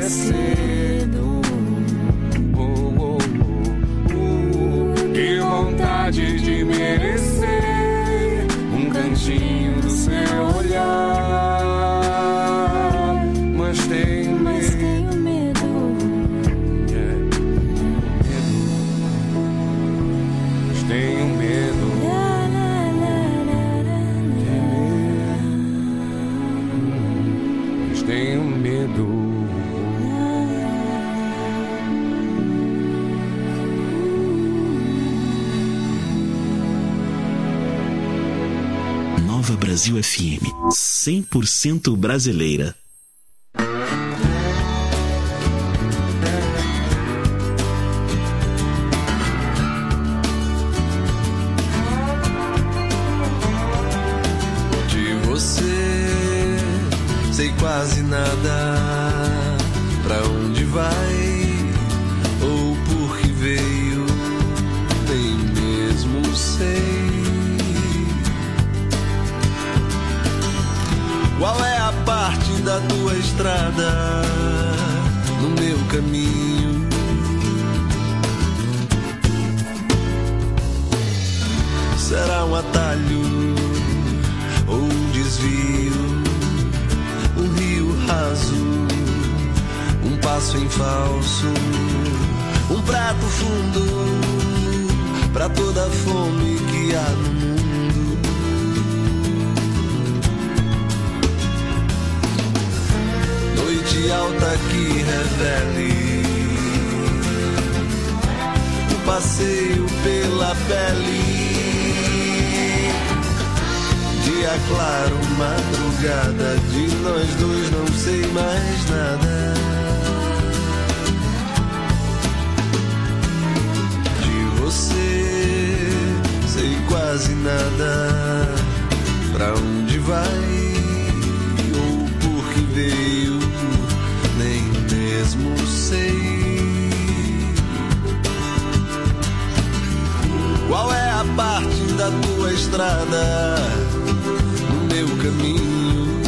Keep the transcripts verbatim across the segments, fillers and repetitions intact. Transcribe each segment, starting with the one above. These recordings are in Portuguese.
cedo. Oh, oh, oh, oh. Que vontade de merecer um cantinho do seu olhar, mas tenho medo. Mas tenho medo. Yeah. Medo. Mas tenho medo. Mas tenho medo. Nova Brasil F M, cem por cento brasileira. De você sei quase nada, pra onde vai ou por que veio, nem mesmo sei. Qual é a parte da tua estrada no meu caminho? Será um atalho ou um desvio? Um rio raso, um passo em falso, um prato fundo pra toda a fome que há no mundo. Noite alta que revele um passeio pela pele. Dia claro, madrugada, de nós dois não sei mais nada. De você sei quase nada, pra onde vai ou por que veio, nem mesmo sei. Qual é a parte da tua estrada no meu caminho?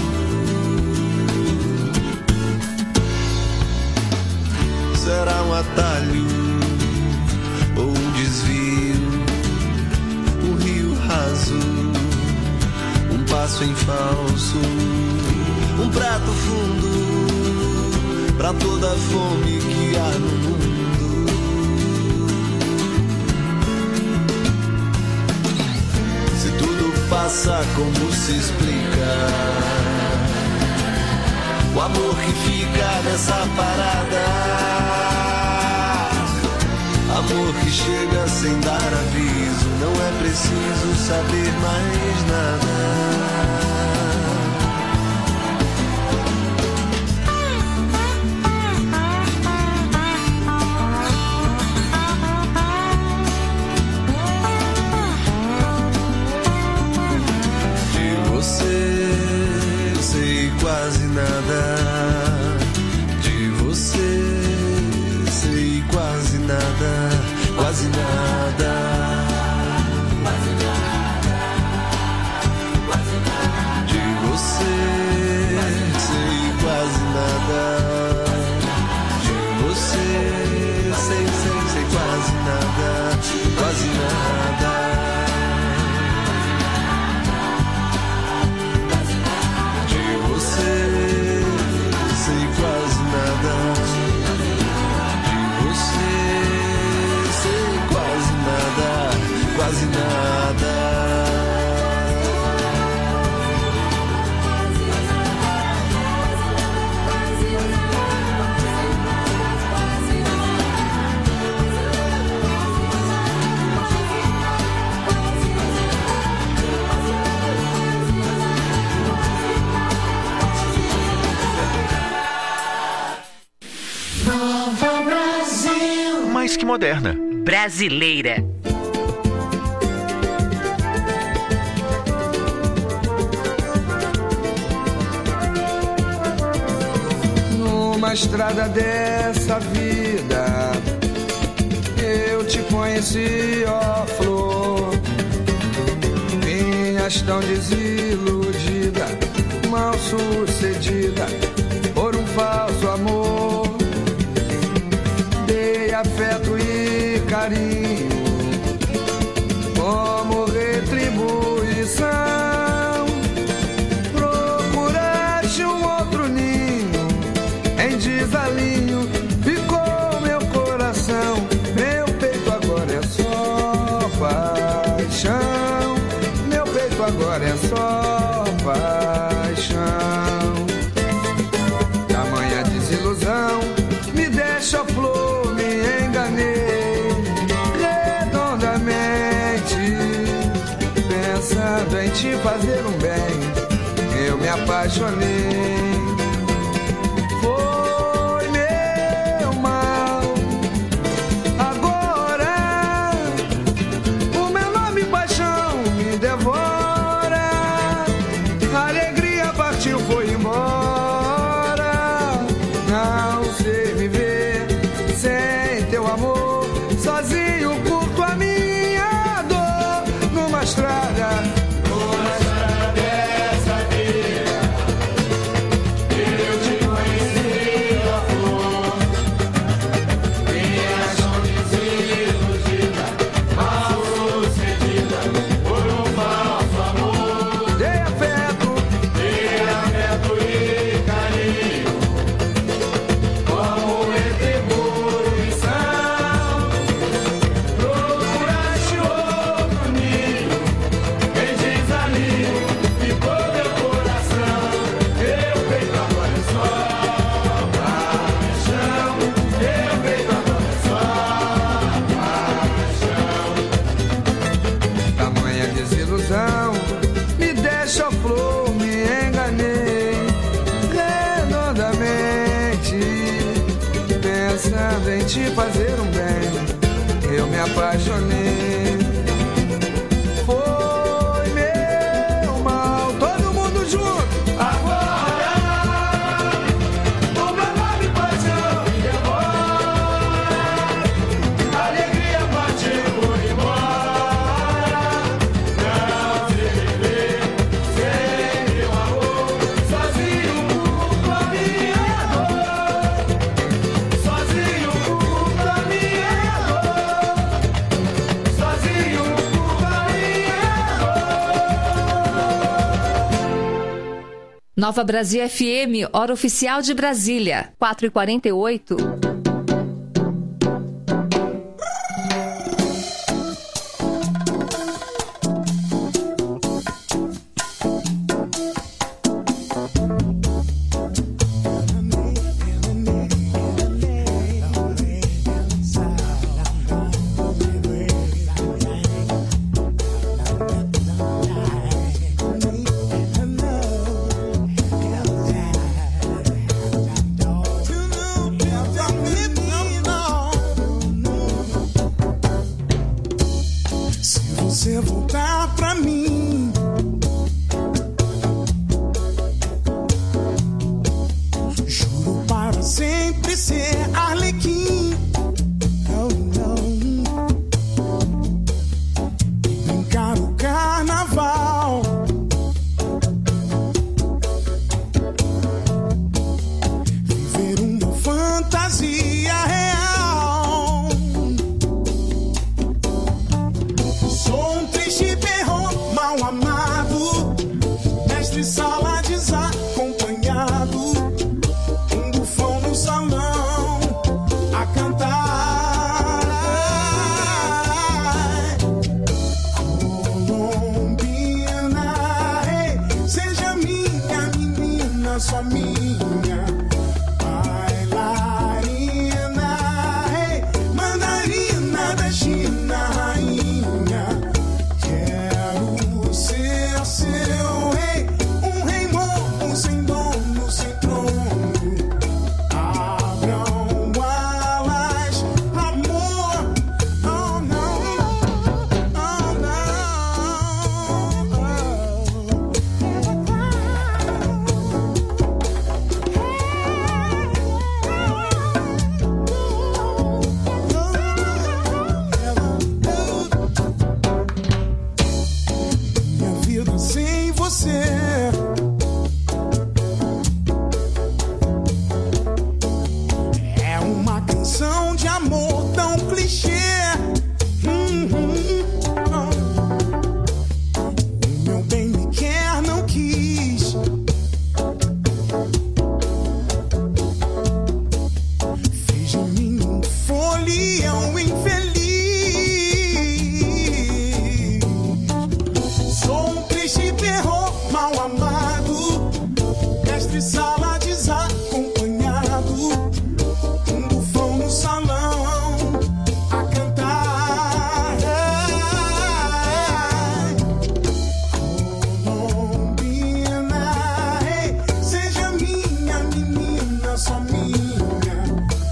Será um atalho ou um desvio? Um rio raso, um passo em falso, um prato fundo pra toda a fome que há no mundo. Se tudo passa, como se explica o amor que fica nessa parada? Amor que chega sem dar aviso, não é preciso saber mais nada. Quase nada, de você sei quase nada, quase nada, quase nada, quase nada. De você sei quase nada, de você sei, sei, sei quase nada, quase nada. Sei quase nada, de você sei quase nada, quase nada. Mais que moderna. Brasileira. Numa estrada dessa vida, eu te conheci, ó flor. Vinhas tão desiludida, mal sucedida por um falso amor. carinho como retribuição. Procuraste um outro ninho, em desalinho ficou meu coração. Meu peito agora é só paixão, meu peito agora é só paixão. Tamanha desilusão me deixa flor, me enganei redondamente, pensando em te fazer um bem, eu me apaixonei. Foi meu mal, agora o meu nome paixão me devora. A alegria partiu, foi embora. Não sei viver sem teu amor, sozinho curto a minha dor numa estrada, numa estrada dessa vida. Eu te conheci a flor, minha chão desiludida, mal sucedida por um falso amor. Dei afeto, dei afeto e carinho como retribuição. Procuraste outro ninho, em desalinho ficou meu coração. Meu peito agora é só paixão, meu peito agora é só paixão. Tamanha desilusão me deixa flor, me enganei redondamente, pensando em te fazer um bem, eu me apaixonei. Foi meu mal, todo mundo junto. Agora o meu nome paixão me devora. A alegria partiu, foi embora. Não sei viver sem teu amor, sozinho curto a minha dor, sozinho curto a minha dor, sozinho curto a minha dor. Nova Brasil F M, hora oficial de Brasília, quatro e quarenta e oito. Se você voltar pra mim, juro para sempre ser Arlequim. Oh, não. Brincar o carnaval, viver uma fantasia real. Sou um triste perro mal amado, mestre sala desacompanhado, um bufão no salão a cantar. Colombina, hey, seja minha menina, só minha bailarina, hey, mandarina da China, rainha. Quero ser seu rei, um rei morto sem dono, sem trono. Abram alas, amor. Oh, não. Oh, não. mestre sala desacompanhado, um bufão no salão a cantar. Colombina, hey, seja minha menina, só minha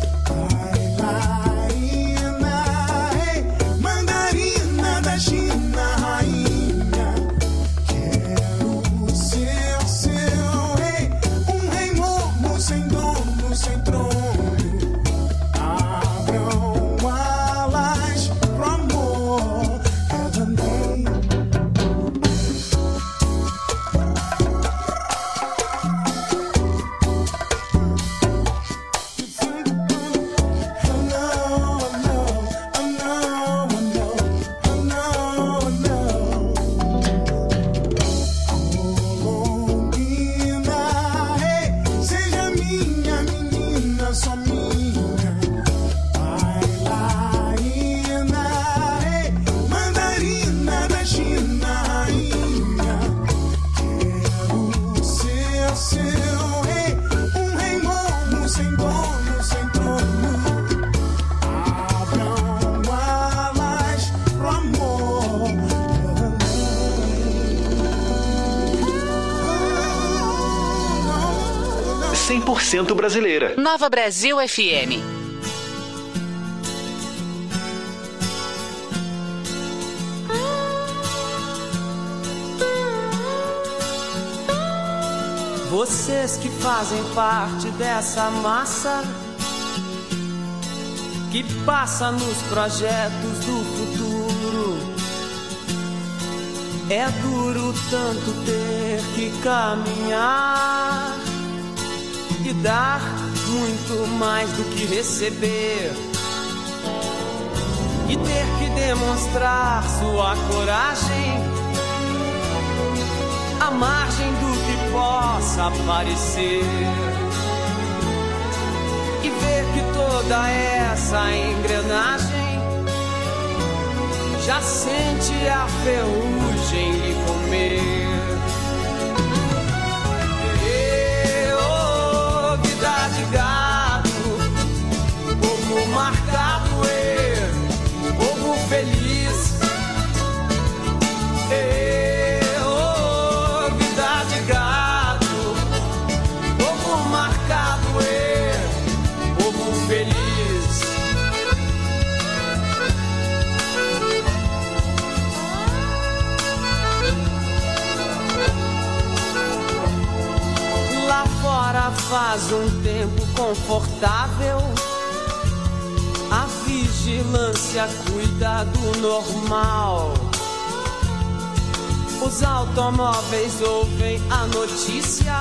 bailarina, hey, mandarina da China, rainha. Sem dono, sem trono, abram alas pro amor, heaven made. I know, I know, I know, I know, I know, I know. Colombina, hey, seja minha menina, só minha bailarina, hey, mandarina da China, rainha. Quero ser seu, hey, um rei morno, sem dono, sem trono, abram alas pro amor. cem por cento brasileira. Nova Brasil F M. Vocês que fazem parte dessa massa que passa nos projetos do futuro. É duro tanto ter que caminhar e dar muito mais do que receber, e ter que demonstrar sua coragem à margem do que possa aparecer, e ver que toda essa engrenagem já sente a ferrugem lhe comer. De gado, povo marcado, e povo feliz. E, oh, vida de gado, povo marcado, e povo feliz. Lá fora faz um tempo confortável, a vigilância cuida do normal. Os automóveis ouvem a notícia,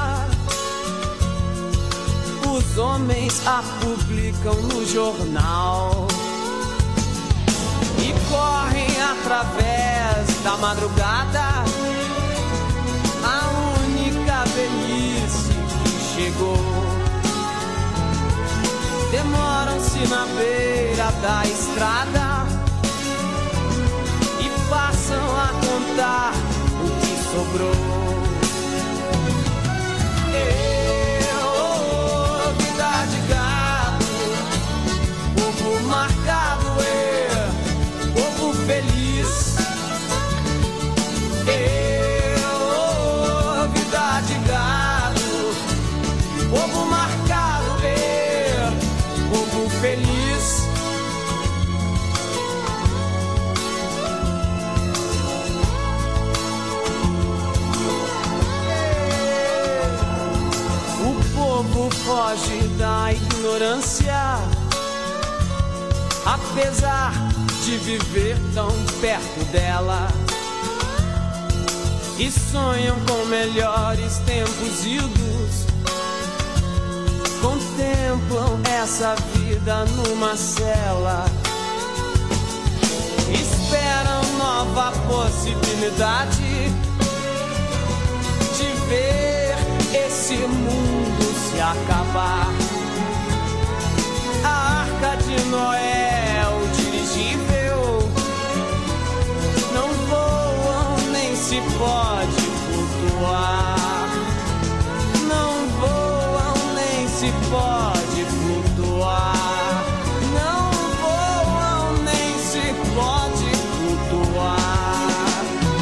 os homens a publicam no jornal e correm através da madrugada a única velhice que chegou. Demoram-se na beira da estrada e passam a contar o que sobrou. Eu, vida de gado, povo marcado, eu, povo feliz. Eu, vida de gado, povo marcado, eu, povo feliz. O povo foge da ignorância, apesar de viver tão perto dela, e sonham com melhores tempos idos. Contemplam essa vida numa cela, esperam nova possibilidade de ver esse mundo se acabar. A Arca de Noé, o dirigível, não voam nem se pode flutuar. se pode flutuar. Não voam nem se pode flutuar.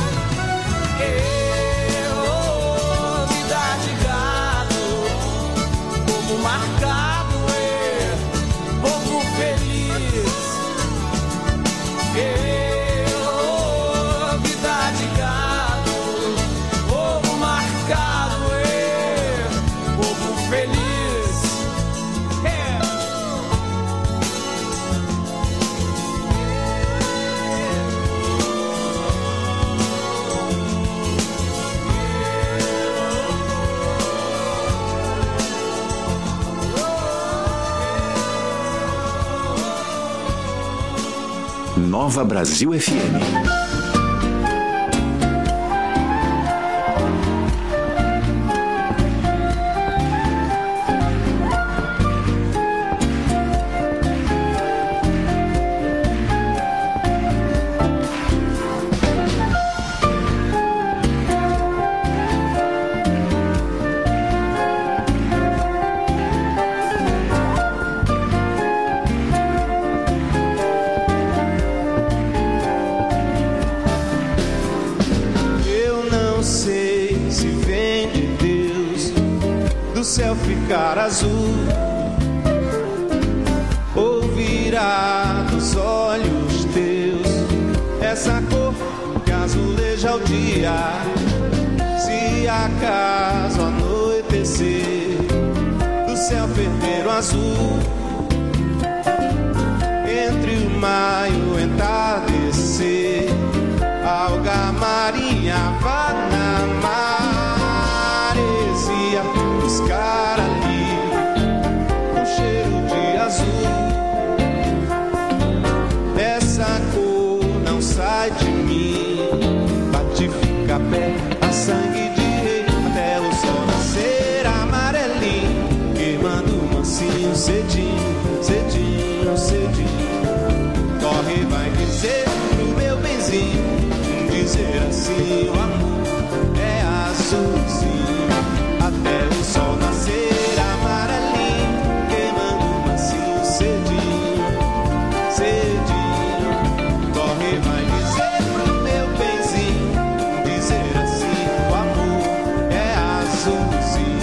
Eu, vida de gado, povo marcado, é, povo feliz. Eu, vida de gado, povo marcado, é, povo feliz. É. Nova Brasil F M. Ficar azul ou virar dos olhos teus essa cor que azuleja o dia. Se acaso anoitecer do céu ferver o azul, entre o maio entardecer, alga marinha vá na maresia buscar ali o cheiro de azul. Essa cor não sai de mim, bate fica pé a sangue de rei até o sol nascer amarelinho, queimando mansinho cedinho, cedinho, cedinho. Corre, vai dizer pro meu benzinho, dizer assim: o amor é azulzinho até o sol nascer amarelinho, queimando mansinho cedinho, cedinho. Corre, vai dizer pro meu benzinho, dizer assim: o amor é azulzinho.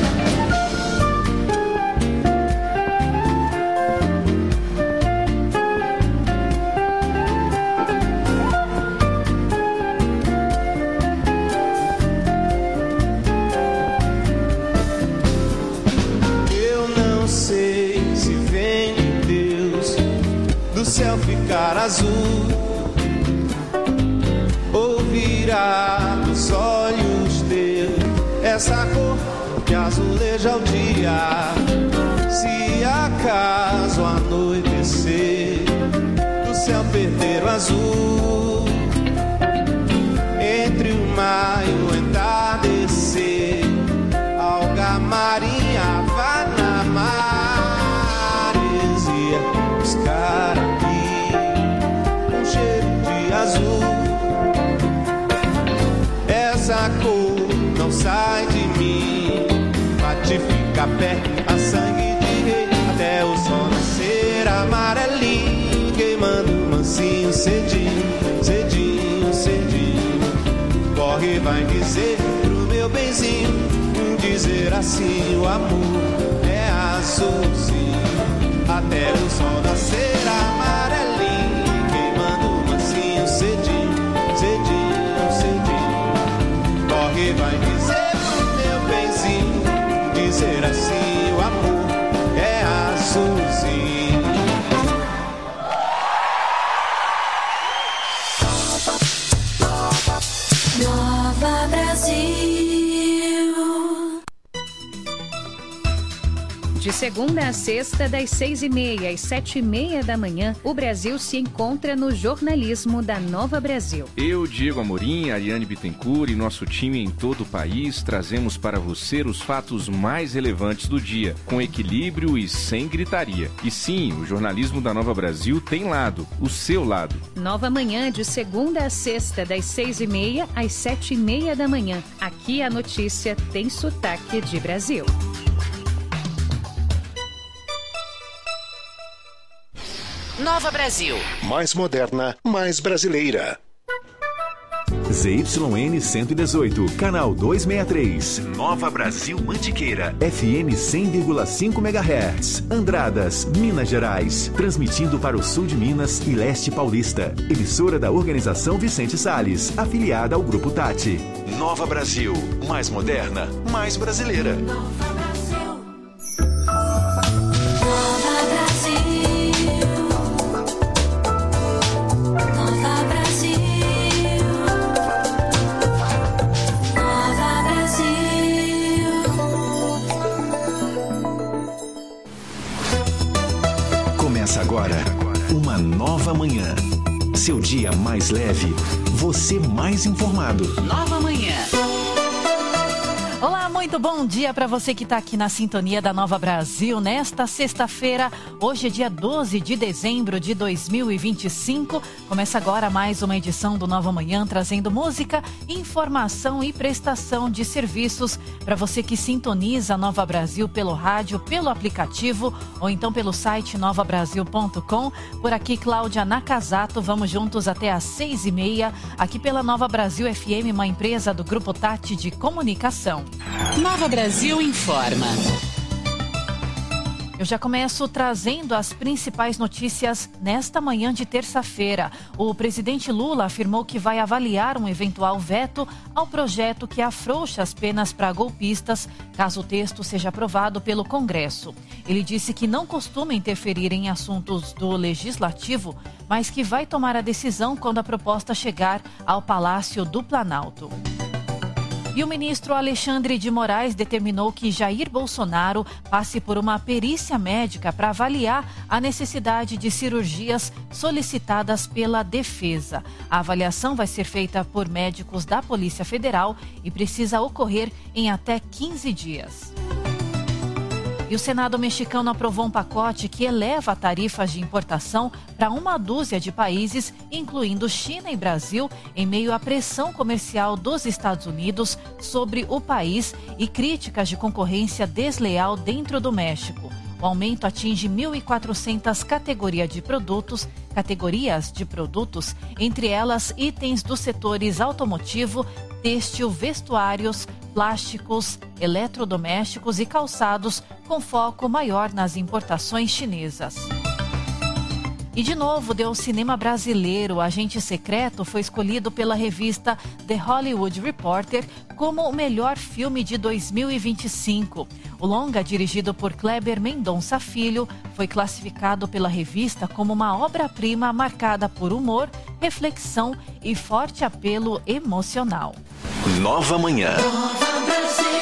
Do céu ficar azul ou virar dos olhos teus essa cor que azuleja o dia. Se acaso anoitecer do céu perder o azul, entre o maio entardecer, alga marinha vá na maresia buscar azul. Essa cor não sai de mim, bate fica pé a sangue de rei até o sol nascer amarelinho, queimando mansinho cedinho, cedinho, cedinho. Corre, vai dizer pro meu benzinho, dizer assim: o amor é azulzinho até o sol nascer amarelinho, cedinho, cedinho, cedinho. Corre, vai dizer pro meu benzinho, dizer assim: o amor é azulzinho. Nova Brasil. De segunda a sexta, das seis e meia às sete e meia da manhã, o Brasil se encontra no jornalismo da Nova Brasil. Eu, Diego Amorim, Ariane Bittencourt e nosso time em todo o país trazemos para você os fatos mais relevantes do dia, com equilíbrio e sem gritaria. E sim, o jornalismo da Nova Brasil tem lado, o seu lado. Nova Manhã, de segunda a sexta, das seis e meia às sete e meia da manhã. Aqui a notícia tem sotaque de Brasil. Nova Brasil. Mais moderna, mais brasileira. Z Y N cento e dezoito, canal duzentos e sessenta e três. Nova Brasil Mantiqueira. F M cem vírgula cinco megahertz. Andradas, Minas Gerais. Transmitindo para o sul de Minas e leste paulista. Emissora da Organização Vicente Salles, afiliada ao Grupo Tati. Nova Brasil. Mais moderna, mais brasileira. Nova Brasil. Nova Brasil. Nova Brasil. Começa agora uma nova manhã. Seu dia mais leve, você mais informado. Nova Manhã. Olá, muito bom dia para você que está aqui na sintonia da Nova Brasil nesta sexta-feira. Hoje é dia doze de dezembro de dois mil e vinte e cinco. Começa agora mais uma edição do Nova Manhã, trazendo música, informação e prestação de serviços para você que sintoniza a Nova Brasil pelo rádio, pelo aplicativo ou então pelo site nova brasil ponto com. Por aqui, Cláudia Nakazato, vamos juntos até às seis e meia, aqui pela Nova Brasil F M, uma empresa do Grupo Tati de Comunicação. Nova Brasil informa. Eu já começo trazendo as principais notícias nesta manhã de terça-feira. O presidente Lula afirmou que vai avaliar um eventual veto ao projeto que afrouxa as penas para golpistas, caso o texto seja aprovado pelo Congresso. Ele disse que não costuma interferir em assuntos do Legislativo, mas que vai tomar a decisão quando a proposta chegar ao Palácio do Planalto. E o ministro Alexandre de Moraes determinou que Jair Bolsonaro passe por uma perícia médica para avaliar a necessidade de cirurgias solicitadas pela defesa. A avaliação vai ser feita por médicos da Polícia Federal e precisa ocorrer em até quinze dias. E o Senado mexicano aprovou um pacote que eleva tarifas de importação para uma dúzia de países, incluindo China e Brasil, em meio à pressão comercial dos Estados Unidos sobre o país e críticas de concorrência desleal dentro do México. O aumento atinge mil e quatrocentas categorias de produtos, categorias de produtos, entre elas itens dos setores automotivo, têxtil, vestuários, plásticos, eletrodomésticos e calçados, com foco maior nas importações chinesas. E de novo, deu cinema brasileiro. O Agente Secreto foi escolhido pela revista The Hollywood Reporter como o melhor filme de dois mil e vinte e cinco. O longa, dirigido por Kleber Mendonça Filho, foi classificado pela revista como uma obra-prima marcada por humor, reflexão e forte apelo emocional. Nova Manhã. Nova Brasil.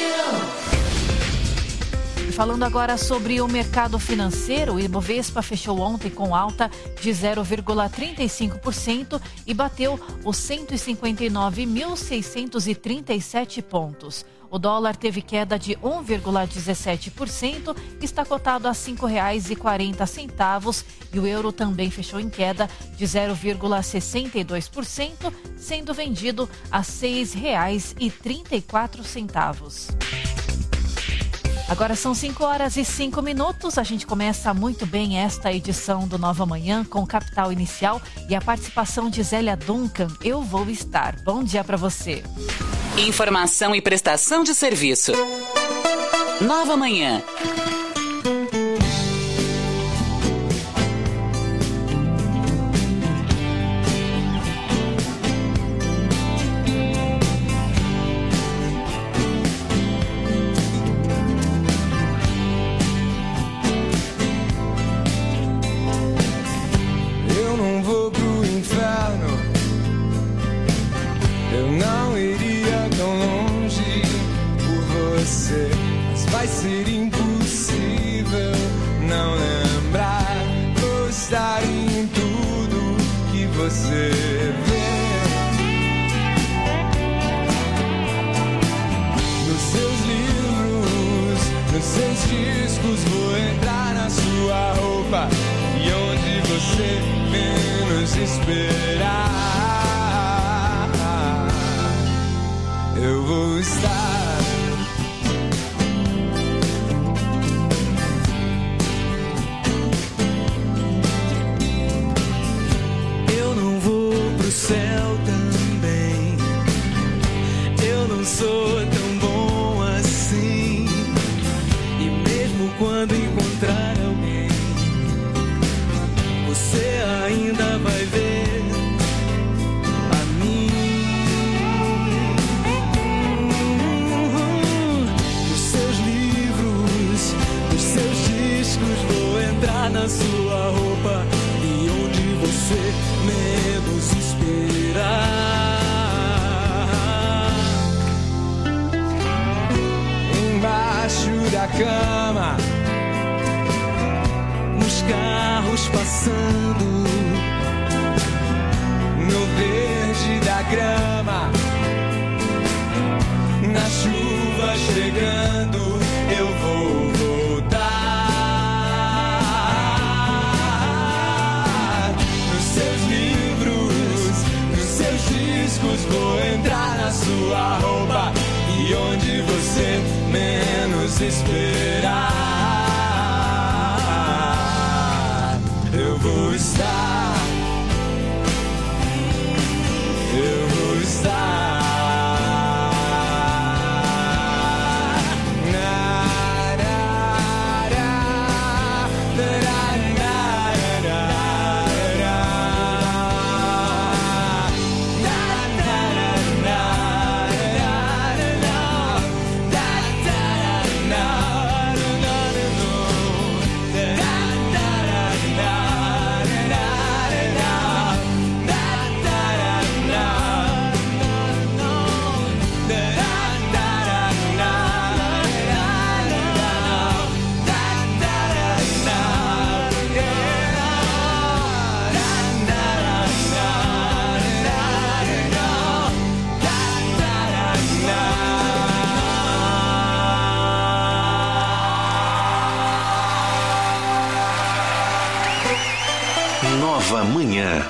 Falando agora sobre o mercado financeiro, o Ibovespa fechou ontem com alta de zero vírgula trinta e cinco por cento e bateu os cento e cinquenta e nove mil seiscentos e trinta e sete pontos. O dólar teve queda de um vírgula dezessete por cento, está cotado a cinco reais e quarenta centavos e o euro também fechou em queda de zero vírgula sessenta e dois por cento, sendo vendido a seis reais e trinta e quatro centavos. Agora são cinco horas e cinco minutos. A gente começa muito bem esta edição do Nova Manhã com o Capital Inicial e a participação de Zélia Duncan. Eu vou estar. Bom dia para você. Informação e prestação de serviço. Nova Manhã. Vai ser impossível não lembrar, gostar em tudo que você vê. Nos seus livros, nos seus discos, vou entrar na sua roupa e onde você menos esperar, eu vou estar. na sua roupa e onde você menos esperar. Embaixo da cama, nos carros passando, no verde da grama, na chuva chegando, eu vou voltar. Nos seus livros, nos seus discos, vou entrar na sua roupa e onde você menos esperar, eu vou estar. Eu vou estar. Nova Manhã.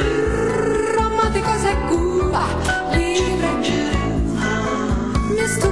Mister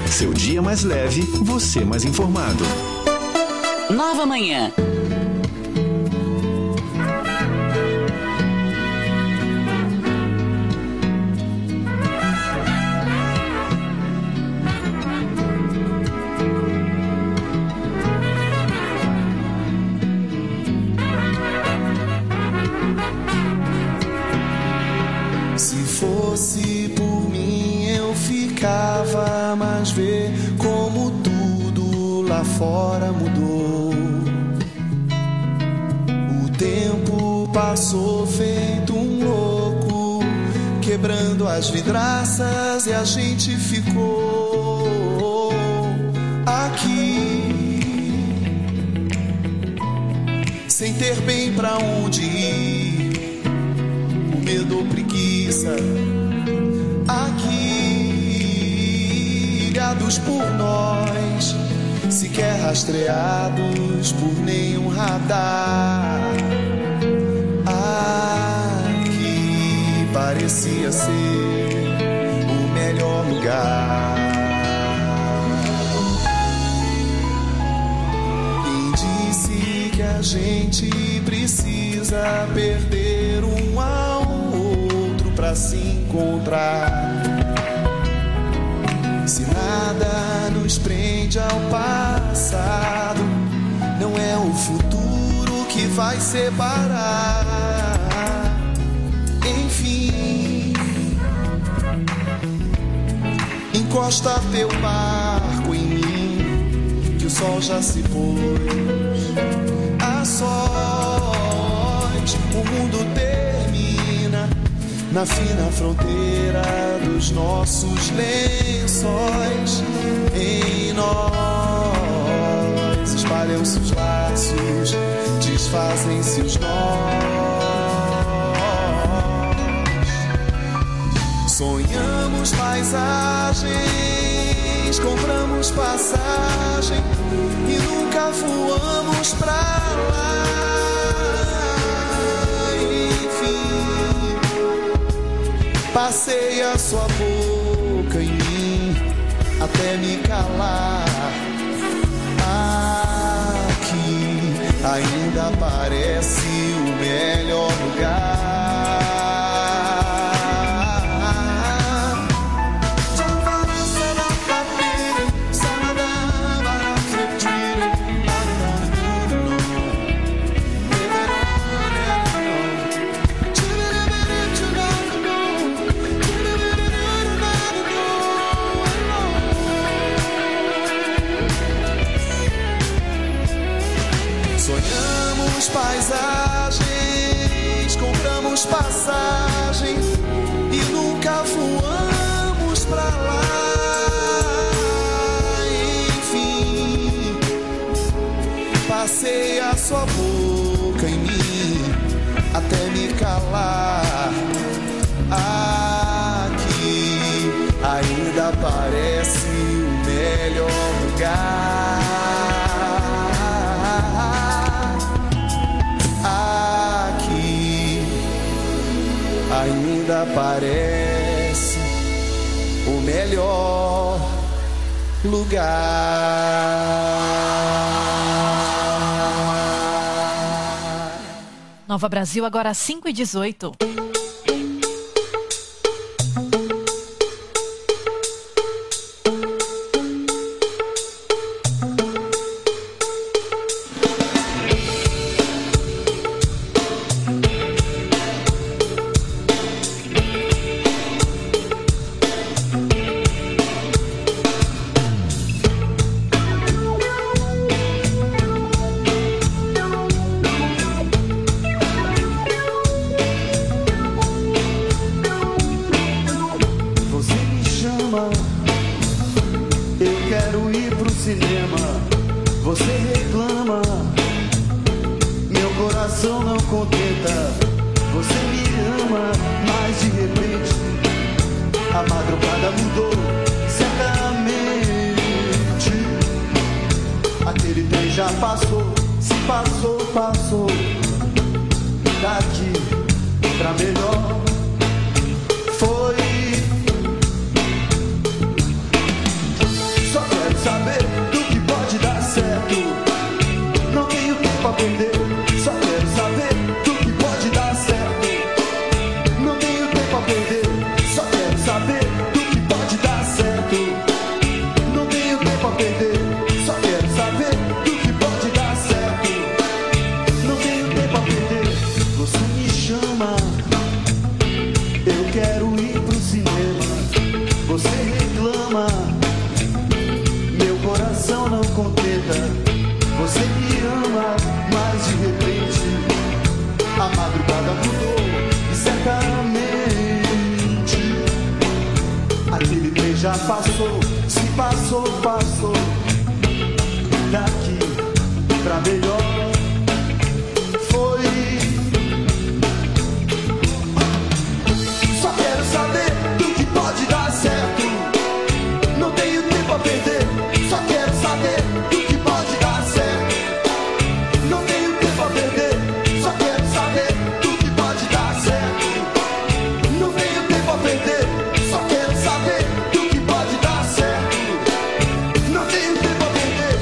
Seu dia mais leve, você mais informado. Nova Manhã. Se fosse por mim eu ficava, mas vê como tudo lá fora mudou. O tempo passou feito um louco, quebrando as vidraças e a gente ficou aqui, sem ter bem pra onde ir. O medo ou preguiça, aqui, ilhados por nós, sequer rastreados por nenhum radar. Aqui parecia ser o melhor lugar. Quem disse que a gente precisa perder um ao outro pra se encontrar? Se nada nos prende ao passado, não é o futuro que vai separar. Enfim, encosta teu barco em mim, que o sol já se pôs a sós. O mundo termina na fina fronteira dos nossos lençóis. Em nós espalham-se os laços, desfazem-se os nós. Sonhamos paisagens, compramos passagem e nunca voamos pra lá. Enfim, passei a sua boca em mim até me calar. Aqui ainda parece o melhor lugar. Paisagens, compramos passagem e nunca voamos pra lá. Enfim, passei a sua boca em mim até me calar. Aqui ainda parece o melhor lugar. Ainda parece o melhor lugar. Nova Brasil, agora às cinco e dezoito. você reclama, meu coração não contenta. Você me ama, mas de repente a madrugada mudou e certamente aquele mês já passou, se passou, passou. Daqui pra melhor foi. Só quero saber do que pode dar certo. Não tenho tempo a perder. Só quero saber do que pode dar certo. Não tenho tempo a perder. Só quero saber do que pode dar certo. Não tenho tempo a perder. Só quero saber do que pode dar certo. Não tenho tempo a perder.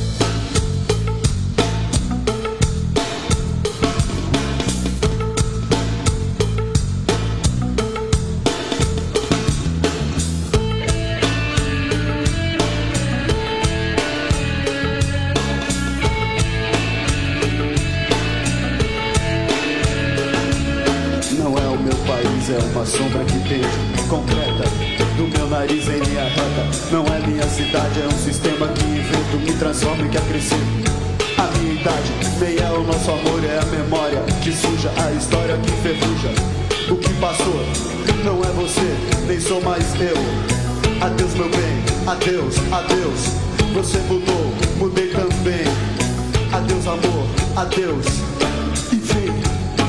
Não é o meu país, é uma sombra que pende, concreta, do meu nariz em linha reta. Não é minha cidade, é um sistema que invento, me transforma e quer crescer. A minha idade, nem é o nosso amor, é a memória que suja, a história que ferruja. O que passou não é você, nem sou mais eu. Adeus meu bem, adeus, adeus. Você mudou, mudei também. Adeus amor, adeus. E vem.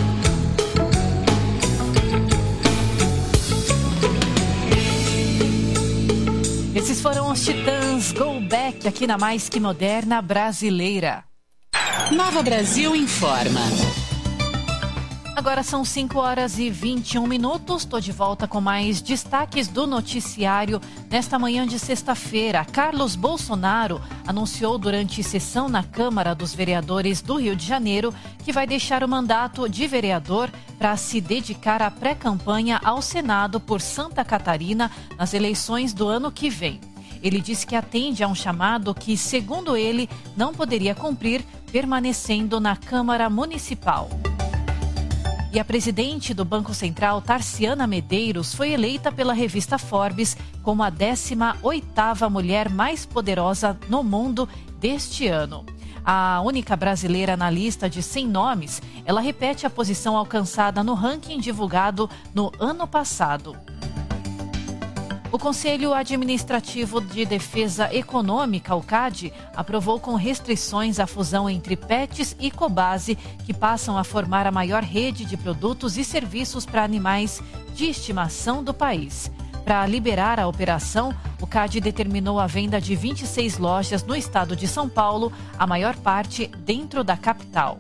Esses foram os Titãs Go Back aqui na Mais Que Moderna Brasileira. Nova Brasil informa. Agora são cinco horas e vinte e um minutos. Estou de volta com mais destaques do noticiário. Nesta manhã de sexta-feira, Carlos Bolsonaro anunciou durante sessão na Câmara dos Vereadores do Rio de Janeiro que vai deixar o mandato de vereador para se dedicar à pré-campanha ao Senado por Santa Catarina nas eleições do ano que vem. Ele disse que atende a um chamado que, segundo ele, não poderia cumprir permanecendo na Câmara Municipal. E a presidente do Banco Central, Tarciana Medeiros, foi eleita pela revista Forbes como a décima oitava mulher mais poderosa no mundo deste ano. A única brasileira na lista de cem nomes, ela repete a posição alcançada no ranking divulgado no ano passado. O Conselho Administrativo de Defesa Econômica, o C A D, aprovou com restrições a fusão entre Pets e Cobase, que passam a formar a maior rede de produtos e serviços para animais de estimação do país. Para liberar a operação, o C A D determinou a venda de vinte e seis lojas no estado de São Paulo, a maior parte dentro da capital.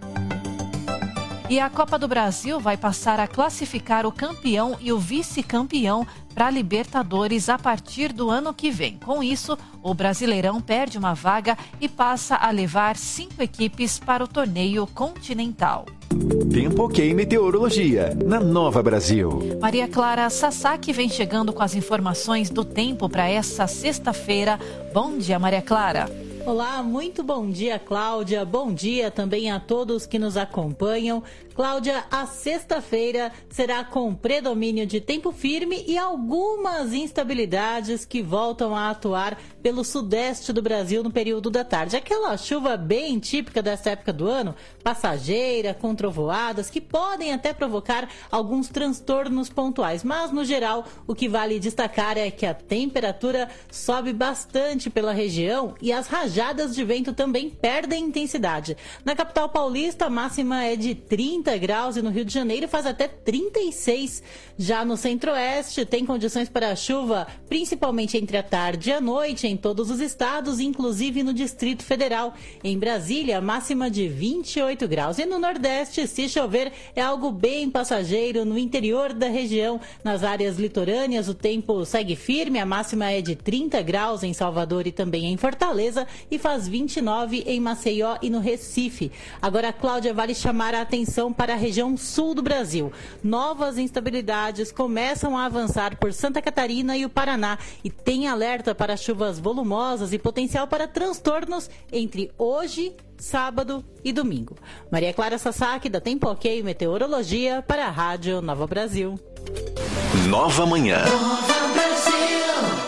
E a Copa do Brasil vai passar a classificar o campeão e o vice-campeão para a Libertadores a partir do ano que vem. Com isso, o Brasileirão perde uma vaga e passa a levar cinco equipes para o torneio continental. Tempo ok meteorologia, na Nova Brasil. Maria Clara Sasaki vem chegando com as informações do tempo para essa sexta-feira. Bom dia, Maria Clara. Olá, muito bom dia, Cláudia. Bom dia também a todos que nos acompanham. Cláudia, a sexta-feira será com predomínio de tempo firme e algumas instabilidades que voltam a atuar pelo sudeste do Brasil no período da tarde. Aquela chuva bem típica dessa época do ano, passageira, com trovoadas, que podem até provocar alguns transtornos pontuais. Mas, no geral, o que vale destacar é que a temperatura sobe bastante pela região e as rajadas de vento também perdem intensidade. Na capital paulista, a máxima é de trinta graus e no Rio de Janeiro faz até trinta e seis. Já no centro-oeste, tem condições para chuva, principalmente entre a tarde e a noite, em todos os estados, inclusive no Distrito Federal. Em Brasília, máxima de vinte e oito graus. E no Nordeste, se chover, é algo bem passageiro. No interior da região, nas áreas litorâneas, o tempo segue firme. A máxima é de trinta graus em Salvador e também em Fortaleza e faz vinte e nove em Maceió e no Recife. Agora, Cláudia, vale chamar a atenção para a região sul do Brasil. Novas instabilidades começam a avançar por Santa Catarina e o Paraná e tem alerta para chuvas volumosas e potencial para transtornos entre hoje, sábado e domingo. Maria Clara Sasaki, da Tempo Ok Meteorologia, para a Rádio Nova Brasil. Nova Manhã. Nova Brasil.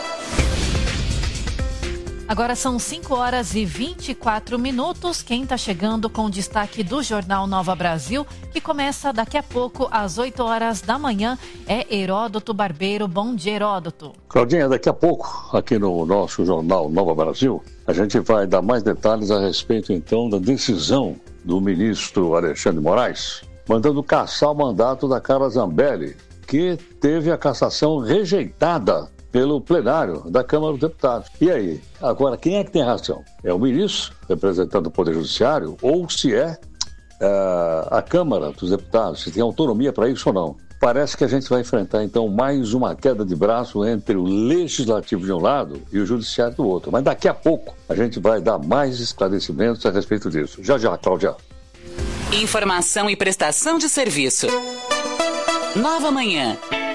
Agora são cinco horas e vinte e quatro minutos. Quem está chegando com o destaque do Jornal Nova Brasil, que começa daqui a pouco, às oito horas da manhã, é Heródoto Barbeiro. Bom dia, Heródoto. Claudinha, daqui a pouco, aqui no nosso Jornal Nova Brasil, a gente vai dar mais detalhes a respeito, então, da decisão do ministro Alexandre de Moraes, mandando cassar o mandato da Carla Zambelli, que teve a cassação rejeitada pelo plenário da Câmara dos Deputados. E aí? Agora, quem é que tem razão? É o ministro, representando o Poder Judiciário, ou se é uh, a Câmara dos Deputados, se tem autonomia para isso ou não? Parece que a gente vai enfrentar, então, mais uma queda de braço entre o Legislativo de um lado e o Judiciário do outro. Mas daqui a pouco a gente vai dar mais esclarecimentos a respeito disso. Já, já, Cláudia. Informação e prestação de serviço. Nova Manhã.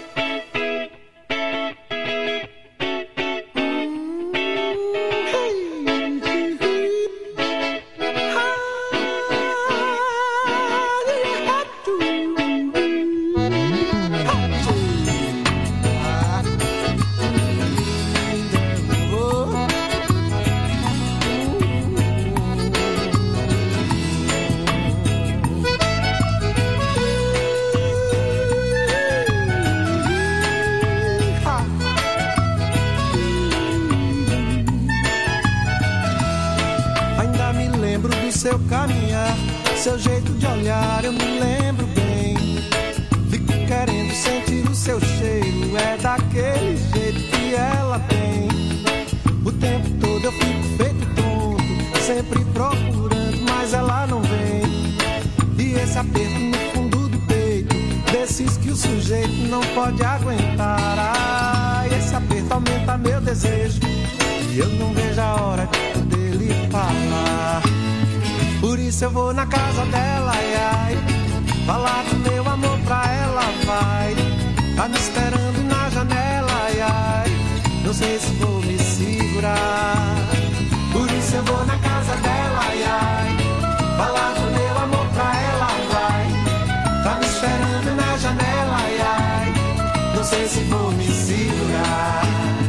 Seu caminhar, seu jeito de olhar, eu me lembro bem. Fico querendo sentir o seu cheiro, é daquele jeito que ela tem. O tempo todo eu fico feito tonto, sempre procurando, mas ela não vem. E esse aperto no fundo do peito, desses que o sujeito não pode aguentar. Ah, esse aperto aumenta meu desejo, e eu não vejo a hora de poder lhe falar. Por isso eu vou na casa dela, ai, ai, falar do meu amor pra ela, vai. Tá me esperando na janela, ai, ai, não sei se vou me segurar. Por isso eu vou na casa dela, ai, ai, falar do meu amor pra ela, vai. Tá me esperando na janela, ai, ai, não sei se vou me segurar.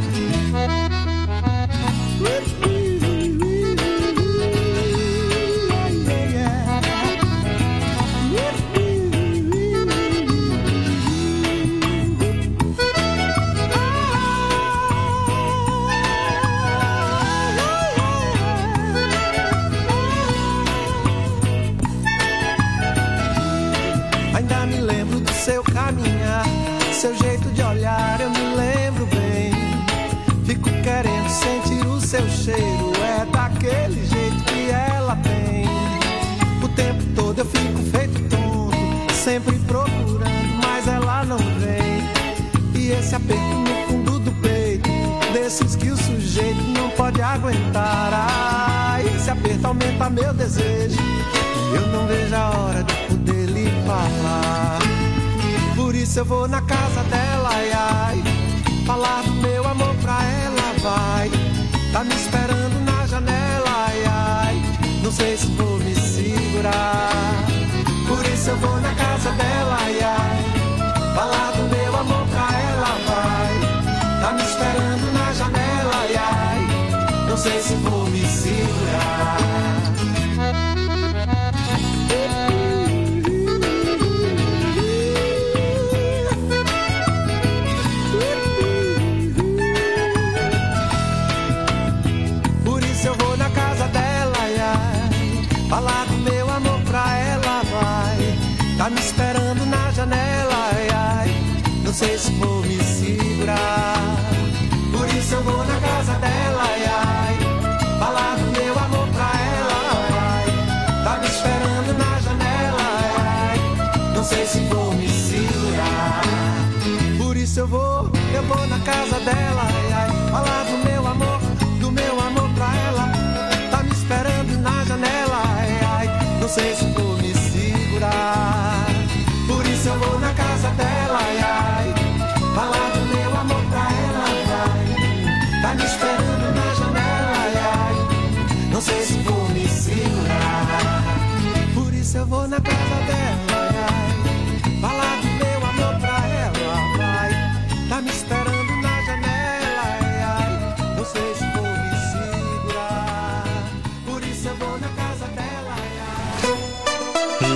Seu caminhar, seu jeito de olhar, eu me lembro bem. Fico querendo sentir o seu cheiro, é daquele jeito que ela tem. O tempo todo eu fico feito tonto, sempre procurando, mas ela não vem. E esse aperto no fundo do peito, desses que o sujeito não pode aguentar. Ah, esse aperto aumenta meu desejo, e eu não vejo a hora de poder lhe falar. Por isso eu vou na casa dela, ai, ai, falar do meu amor pra ela, vai. Tá me esperando na janela, ai, ai, não sei se vou me segurar. Por isso eu vou na casa dela, ai, ai, falar do meu amor pra ela, vai. Tá me esperando na janela, ai, ai, não sei se vou me segurar. Falar do meu amor pra ela, vai. Tá me esperando na janela, ai, ai, não sei se vou me segurar. Por isso eu vou na casa dela, ai, ai, falar do meu amor pra ela, vai. Tá me esperando na janela, ai, ai, não sei se vou me segurar. Por isso eu vou, eu vou na casa dela, ai, ai, falar do meu amor, do meu amor pra ela. Tá me esperando na janela, não sei se vou me segurar. Por isso eu vou na casa dela, ai, ai, falar do meu amor pra ela, vai. Tá me esperando na janela, ai, ai, não sei se vou me segurar. Por isso eu vou na casa dela, ai, ai, falar do meu amor pra ela, vai. Tá me esperando na janela.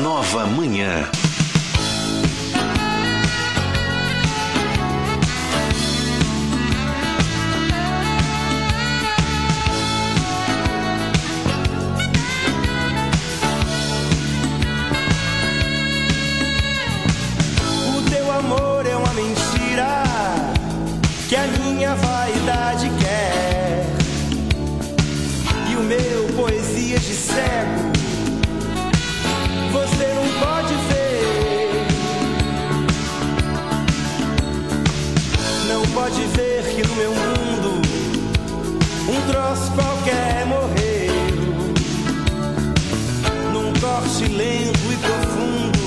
Nova Manhã. O teu amor é uma mentira que a minha vaidade quer, e o meu poesias de cego você não pode ver. Não pode ver que no meu mundo um troço qualquer morreu, num corte lento e profundo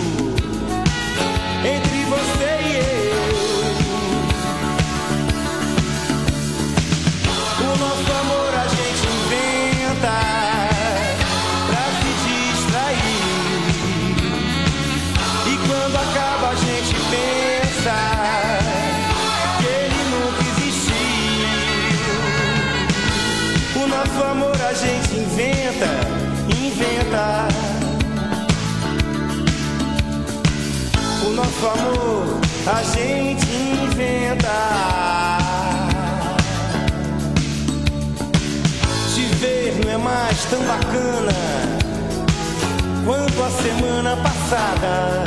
entre você e eu. O nosso amor a gente inventa pra se distrair, e quando acaba a gente pensa que ele nunca existiu. O nosso amor a gente inventa, inventa. O nosso amor a gente inventa. Te ver não é mais tão bacana quanto a semana passada.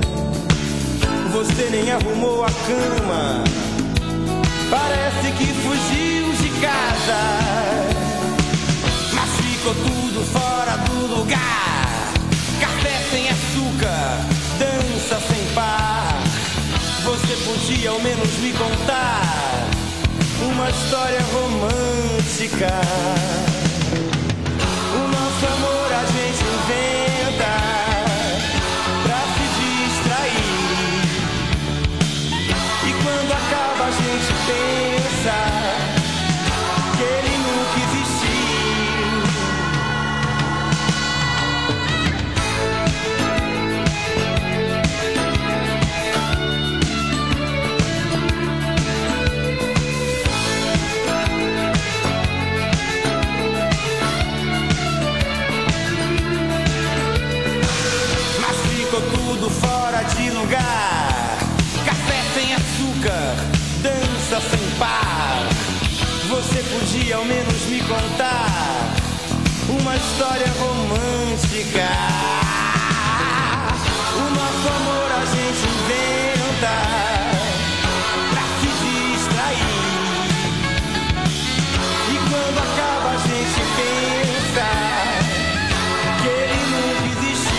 Você nem arrumou a cama, parece que fugiu de casa, mas ficou tudo fora do lugar. Café sem açúcar, dança sem par. Você podia ao menos me contar uma história romântica. O nosso amor a gente inventa pra se distrair, e quando acaba a gente pensa que ele nunca existiu. Tudo fora de lugar. Café sem açúcar, dança sem par. Você podia ao menos me contar uma história romântica. O nosso amor a gente inventa pra se distrair, e quando acaba a gente pensa que ele nunca existiu.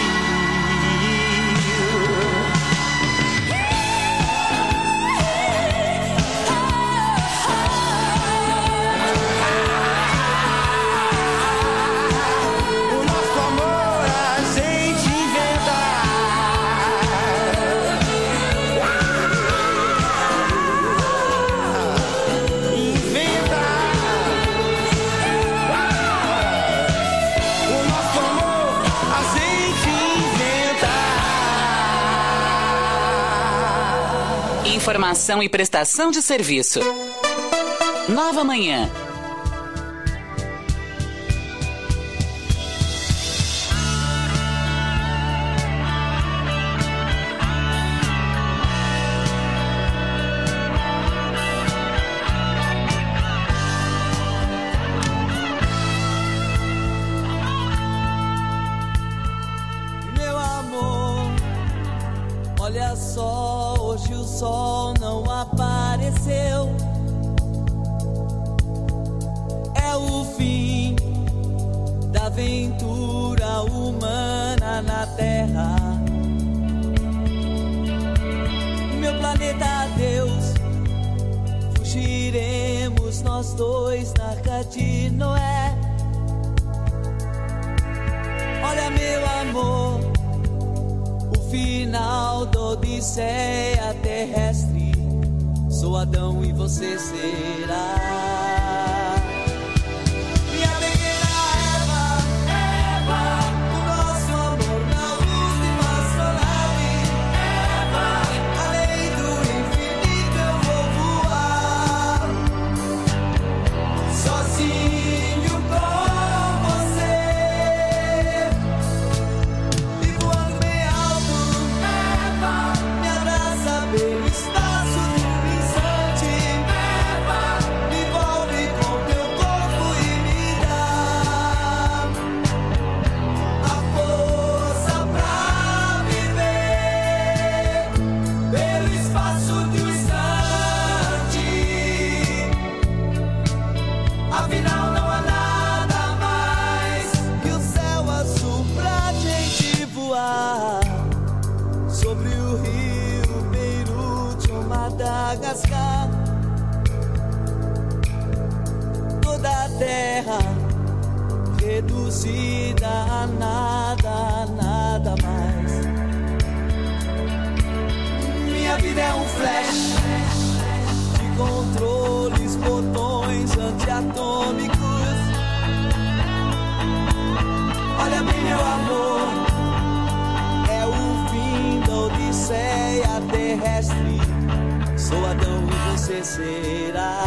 Informação e prestação de serviço. Nova Manhã. Meu amor, olha só, hoje o sol não apareceu. É o fim da aventura humana na Terra. Meu planeta Deus, fugiremos nós dois na Arca de Noé. Olha, meu amor, o final da odisseia terrestre. Sou Adão e você será minha pequena Eva, Eva. O nosso amor na luz de uma astronave, Eva. Além do infinito eu vou voar, sozinho com você, e voando reduzida a nada, a nada mais. Minha vida é um flash de controles, botões antiatômicos. Olha bem, meu amor, é o fim da odisseia terrestre. Sou Adão e você será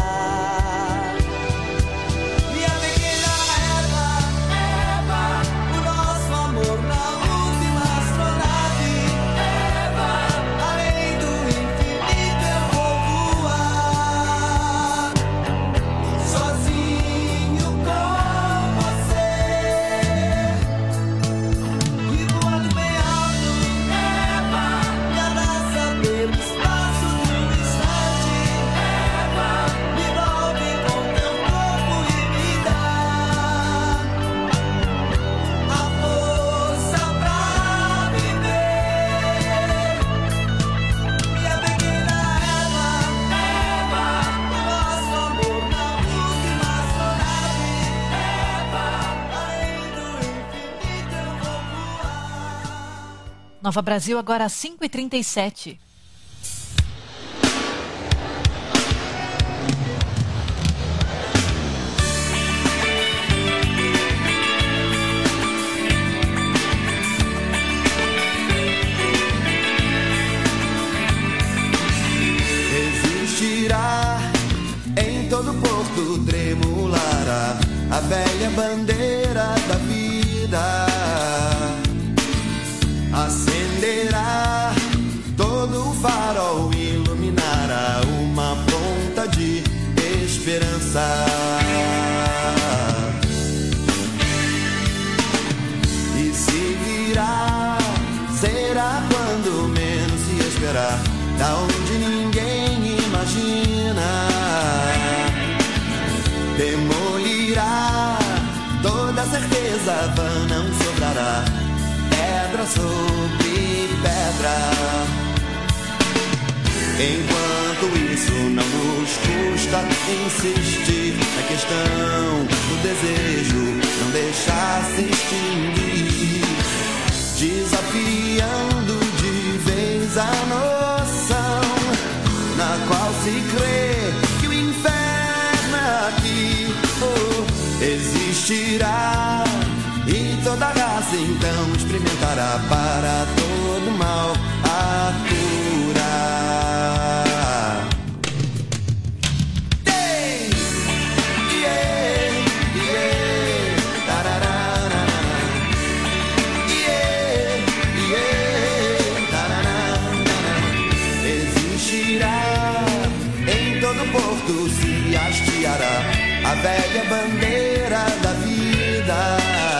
minha pequena Eva, Eva, o nosso amor na última astronave. Eva, além do infinito eu vou voar, sozinho com você, e voando bem alto. Eva, me abraça pelo espaço de um instante. Eva, me envolve com teu corpo e me dá a força pra viver. Minha pequena Eva, Eva, o nosso amor na última astronave. Eva, além do infinito eu vou voar. Nova Brasil, agora às cinco e trinta e sete. Existirá em todo porto, tremulará a velha bandeira da vida. Acenderá todo o farol, iluminará uma ponta de esperança. E seguirá, será quando menos se esperar, da onde ninguém imagina. Demolirá toda certeza, vã não sobrará, pedra sobre pedra. Enquanto isso não nos custa insistir na questão do desejo, não deixar se extinguir, desafiando de vez a noção na qual se crê que o inferno aqui oh, existirá. E toda raça então experimentará para todo mal a cura. Ei! Yeah! Yeah! Tararara. Yeah! Yeah! Tararara. Existirá em todo porto, se hasteará a velha bandeira da vida.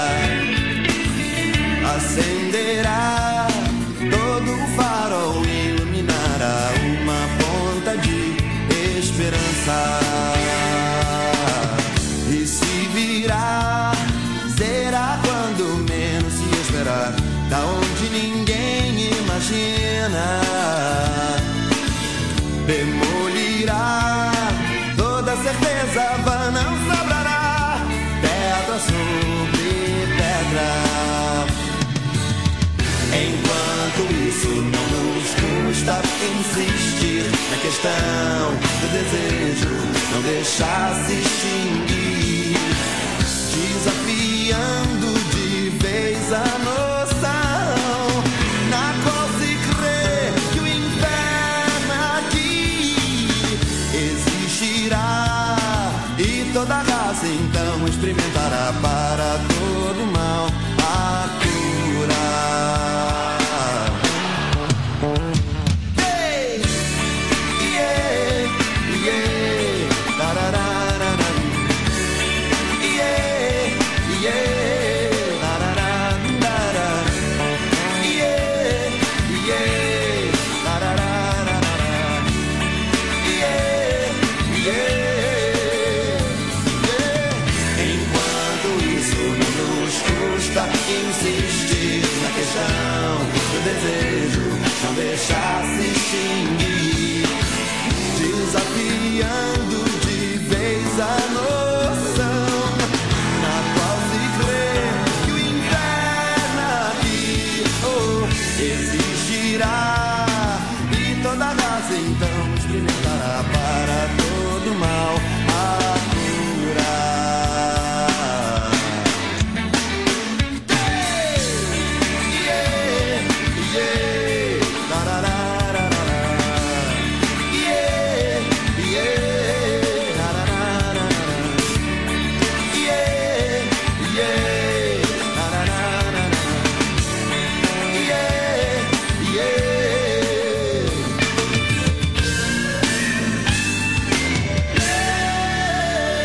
Acenderá todo o farol, iluminará uma ponta de esperança. E se virá, será quando menos se esperar, da onde ninguém imagina. Demolirá toda certeza, vã não sobrará, pedra sobre pedra. Enquanto isso não nos custa insistir na questão do desejo, não deixar se extinguir, desafiando de vez a noção na qual se crê que o inferno aqui existirá. E toda raça então experimentará para todo mal